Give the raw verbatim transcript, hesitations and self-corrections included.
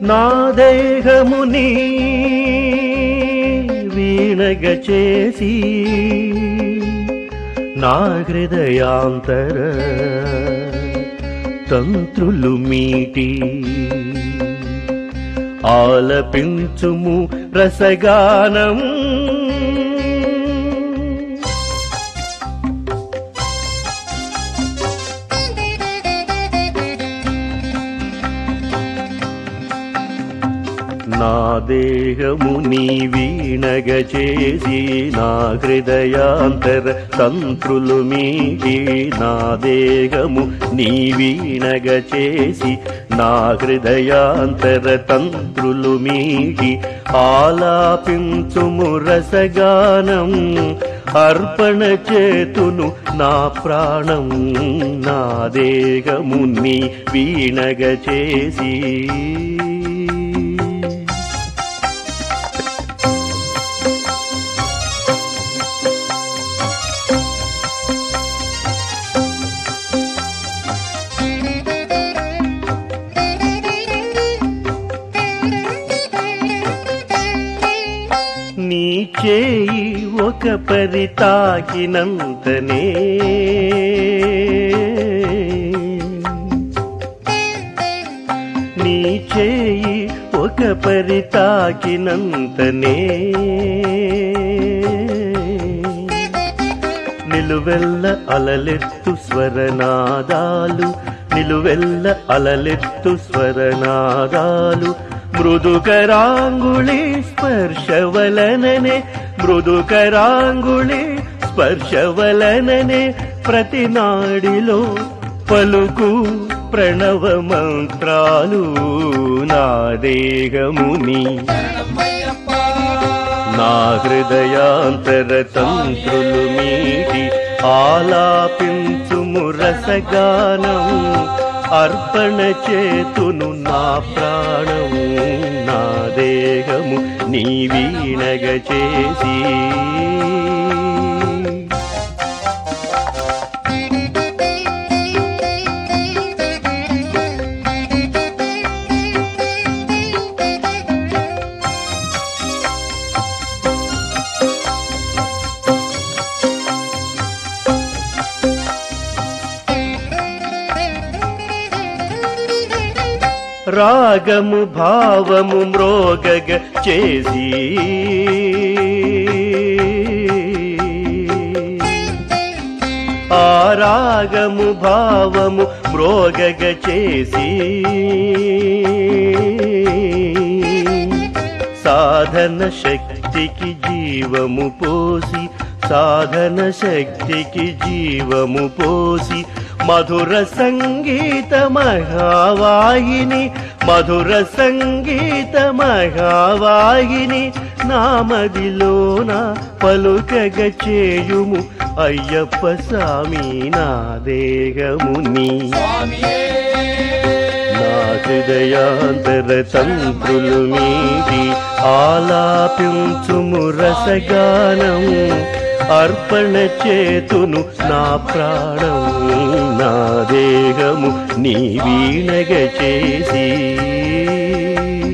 నా దేహముని వీణగ చేసి నా హృదయాంతర తంత్రులు మీటి ఆలపించుము రసగానం నా దేహము నీ వీణగ చేసి నా హృదయాంతర తంత్రులు మీటి నా దేహము నీ వీణగ చేసి నా హృదయాంతర తంత్రులు మీటి ఆలాపించుము రసగానం అర్పణ చేతును నా ప్రాణం నా దేహము నీ వీణగ చేసి నీ చేయి ఒక పరి తాకినంతనే నీ చేయి ఒక పరి తాకినంతనే నిలువెల్ల అలలెత్తు స్వరనాదాలు నిలువెల్ల అలలెత్తు స్వరనాదాలు మృదుకరాంగుళి స్పర్శవలననే మృదుకరాంగుళి స్పర్శవలననే ప్రతి నాడిలో పలుకు ప్రణవ మంత్రాలు నా దేహముని నా హృదయాంతర తంత్రులు మీటి ఆలాపించుము రసగానం అర్పణ చేతును నా ప్రాణము నా దేహము నీ వీణగ చేసి రాగము భావము మ్రోగగ చేసి ఆ రాగము భావము మ్రోగగ చేసి సాధన శక్తికి జీవము పోసి సాధన శక్తికి జీవము పోసి మధుర సంగీత మహావాహిని మధుర సంగీత మహావాహిని నామదిలోన పలుకగ చేయుము అయ్యప్ప స్వామి నా దేహముని నా హృదయాంతర తంత్రులు మీది ఆలాపించుము రసగానం అర్పణ చేతును నా ప్రాణం నా దేహము నీ వీణగ చేసి